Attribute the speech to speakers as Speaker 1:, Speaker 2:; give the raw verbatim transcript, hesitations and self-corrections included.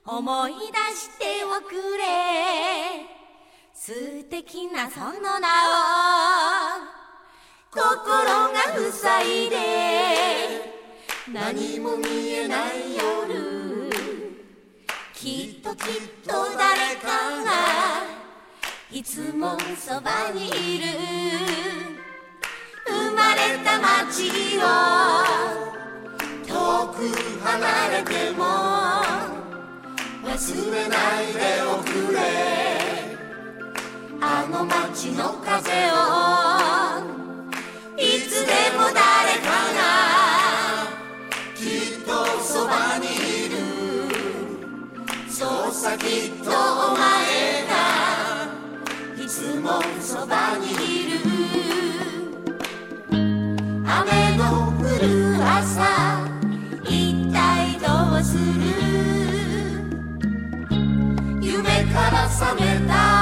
Speaker 1: 思い出しておくれ素敵なその名を心が塞いで何も見えない夜きっときっと誰かがいつもそばにいる生まれた街を遠く離れても忘れないでおくれあの街の風をいつでも誰かがきっとそばにいるそうさきっとお前がいつもそばにいる雨の降る朝一体どうする夢から覚めた